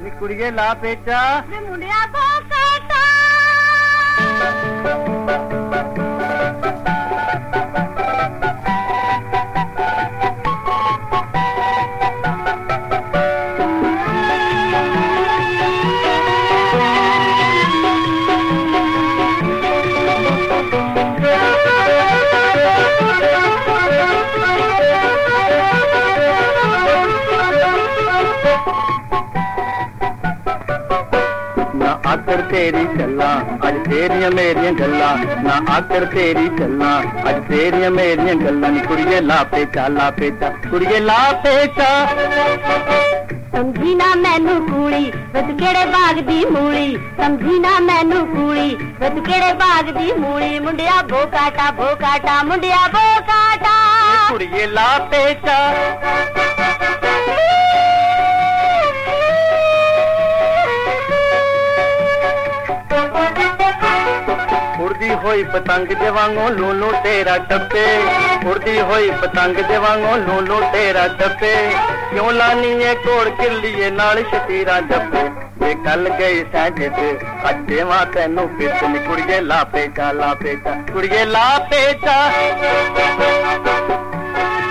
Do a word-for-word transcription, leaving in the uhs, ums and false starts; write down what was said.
ਨੀ ਕੁੜੀਏ ਲਾ ਪੇਚਾ ਵੇ ਮੁੰਡਿਆ ਬੋਕਾਟਾ आकर तेरी चला अज तेरिया मेरिया गल्ला ना आकर तेरी चला अज तेरिया मेरिया गल्ला नी कुड़िए ला पेचा ला पेचा कुड़िए ला पेचा समझी ना मैनू कूली वे तू केड़े बाग दी मूली समझी ना मैनू कूली वे तू केड़े बाग दी मूली मुंडिया बोकाटा बोकाटा मुंडिया बोकाटा कुड़िए ला पेचा उड़दी होई पतंग दे वांगो लूलू तेरा टप्पे उड़दी होई पतंग दे वांगो लूलू तेरा टप्पे क्यों लानी है कोड़ किलिए नाल शतीरा जप्पे ये कल गई सैंजे ते अज देवां तैनू फिर नी कुड़िए ला पेचा ला पेचा कुड़िए ला पेचा